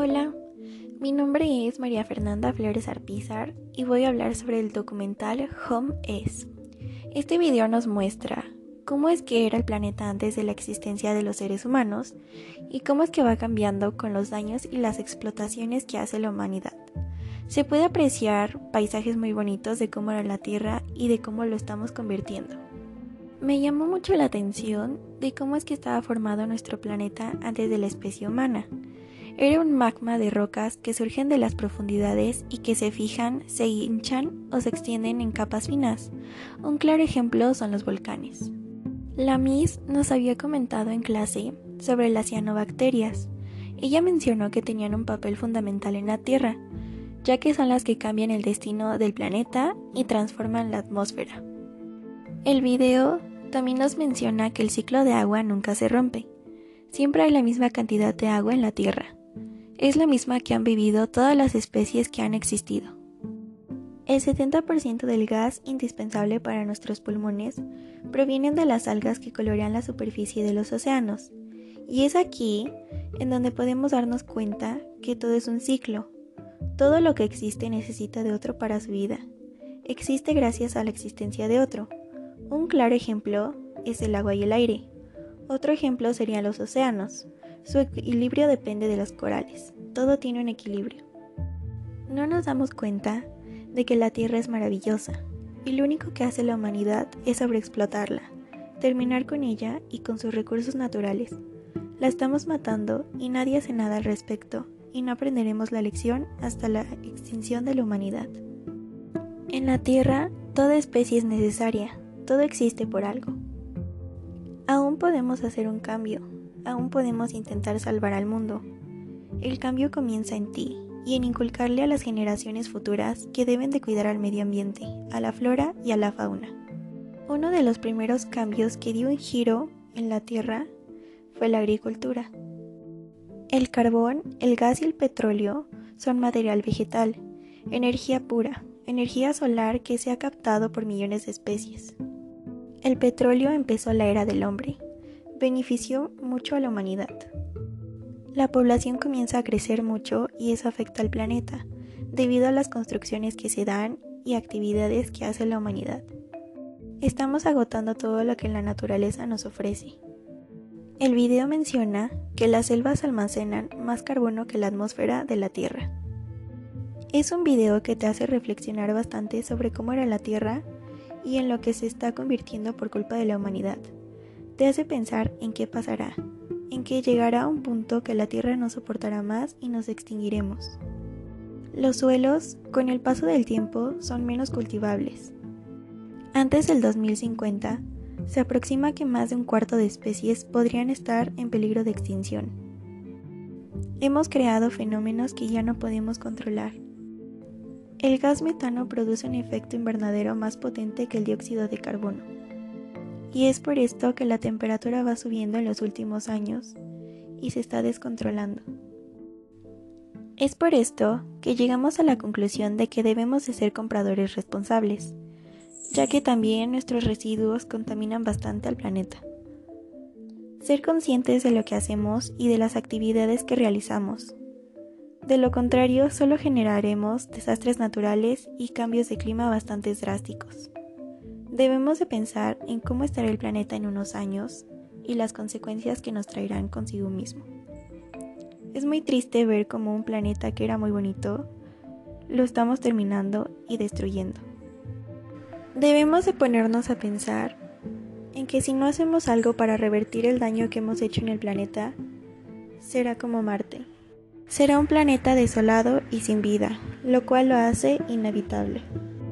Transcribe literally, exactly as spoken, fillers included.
Hola, mi nombre es María Fernanda Flores Arpizar y voy a hablar sobre el documental Home Es. Este video nos muestra cómo es que era el planeta antes de la existencia de los seres humanos y cómo es que va cambiando con los daños y las explotaciones que hace la humanidad. Se puede apreciar paisajes muy bonitos de cómo era la Tierra y de cómo lo estamos convirtiendo. Me llamó mucho la atención de cómo es que estaba formado nuestro planeta antes de la especie humana. Era un magma de rocas que surgen de las profundidades y que se fijan, se hinchan o se extienden en capas finas. Un claro ejemplo son los volcanes. La Miss nos había comentado en clase sobre las cianobacterias. Ella mencionó que tenían un papel fundamental en la Tierra, ya que son las que cambian el destino del planeta y transforman la atmósfera. El video también nos menciona que el ciclo de agua nunca se rompe. Siempre hay la misma cantidad de agua en la Tierra. Es la misma que han vivido todas las especies que han existido. El setenta por ciento del gas indispensable para nuestros pulmones provienen de las algas que colorean la superficie de los océanos. Y es aquí en donde podemos darnos cuenta que todo es un ciclo. Todo lo que existe necesita de otro para su vida. Existe gracias a la existencia de otro. Un claro ejemplo es el agua y el aire. Otro ejemplo serían los océanos. Su equilibrio depende de los corales. Todo tiene un equilibrio. No nos damos cuenta de que la Tierra es maravillosa y lo único que hace la humanidad es sobreexplotarla, terminar con ella y con sus recursos naturales. La estamos matando y nadie hace nada al respecto y no aprenderemos la lección hasta la extinción de la humanidad. En la Tierra, toda especie es necesaria, todo existe por algo. Aún podemos hacer un cambio, aún podemos intentar salvar al mundo. El cambio comienza en ti y en inculcarle a las generaciones futuras que deben de cuidar al medio ambiente, a la flora y a la fauna. Uno de los primeros cambios que dio un giro en la Tierra fue la agricultura. El carbón, el gas y el petróleo son material vegetal, energía pura, energía solar que se ha captado por millones de especies. El petróleo empezó la era del hombre. Benefició mucho a la humanidad. La población comienza a crecer mucho y eso afecta al planeta, debido a las construcciones que se dan y actividades que hace la humanidad. Estamos agotando todo lo que la naturaleza nos ofrece. El video menciona que las selvas almacenan más carbono que la atmósfera de la Tierra. Es un video que te hace reflexionar bastante sobre cómo era la Tierra y en lo que se está convirtiendo por culpa de la humanidad. Te hace pensar en qué pasará, en que llegará un punto que la Tierra no soportará más y nos extinguiremos. Los suelos, con el paso del tiempo, son menos cultivables. Antes del dos mil cincuenta, se aproxima que más de un cuarto de especies podrían estar en peligro de extinción. Hemos creado fenómenos que ya no podemos controlar. El gas metano produce un efecto invernadero más potente que el dióxido de carbono. Y es por esto que la temperatura va subiendo en los últimos años y se está descontrolando. Es por esto que llegamos a la conclusión de que debemos de ser compradores responsables, ya que también nuestros residuos contaminan bastante al planeta. Ser conscientes de lo que hacemos y de las actividades que realizamos. De lo contrario, solo generaremos desastres naturales y cambios de clima bastante drásticos. Debemos de pensar en cómo estará el planeta en unos años y las consecuencias que nos traerán consigo mismo. Es muy triste ver cómo un planeta que era muy bonito lo estamos terminando y destruyendo. Debemos de ponernos a pensar en que si no hacemos algo para revertir el daño que hemos hecho en el planeta, será como Marte. Será un planeta desolado y sin vida, lo cual lo hace inhabitable.